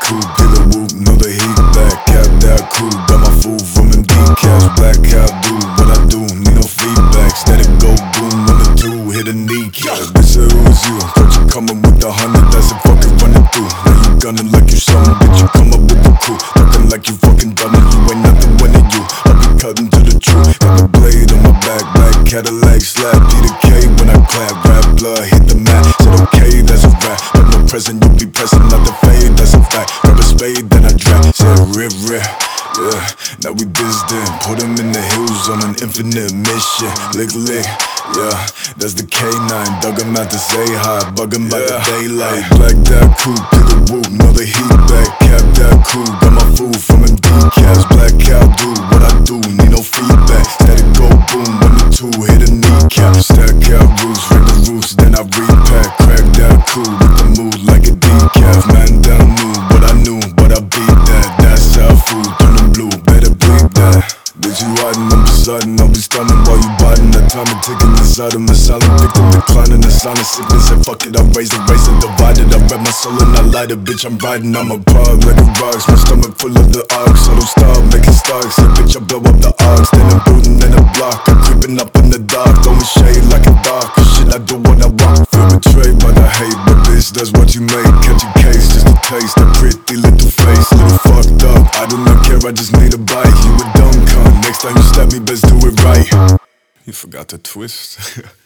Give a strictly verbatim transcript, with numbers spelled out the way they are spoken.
coupe, get a whoop, know the heat back, cap that cool. Got my food from them decals, black cow do what I do, need no feedback. Steady go boom when the two hit a kneecap. Bitch, say who is you? Thought you coming with the hundred, that's a fucking running through. Now you gunning like you something, bitch, you come up with the crew. Talking like you fucking done it, you ain't nothing winning you. I be cutting to the truth, got the blade on my back, black Cadillac, slap D the K when I clap, rap blood, hit the mat. Said okay, that's a rap, but no present, you be pressing out the fade, that's a fact. Grab a spade, then I drag, said rip, rip. Yeah, now we distant, put him in the hills on an infinite mission. Lick, lick, yeah, that's the K nine. Dug him out to say hi, bug him by the daylight. Black that coupe, get a whoop, know the heat back. Cap that cool, got my food from them decals. Black cow do what I do, need no feedback. Steady go boom when the two hit a kneecap. Stack out roots, ring the roots, then I repack. Crack that cool with the mood like a decaf. Man down knew what I knew, but I beat that. That's how food turn them blue, better bleed that. Bitch, you riding, I'm deciding, I'll be stunning while you biting. That time and ticking inside of my silent victim, declining the sign of sickness. And fuck it, I raise it, raise it, divided. I read my soul and I light it, bitch, I'm riding. I'm a pug like a rocks, my stomach full of the ox. I don't stop making stocks, yeah, bitch, I blow up the ox. Then I'm booting in a block, I'm creeping up in the dark. Throwing shade like a dog, cause shit, I do what I want. Feel betrayed by the hate, but bitch, that's what you make. Catch a case, just a taste, that pretty little face. Little fucked up, I do not care, I just need a bite. You a dumb cunt, next time you stab me, best do it right. You forgot to twist.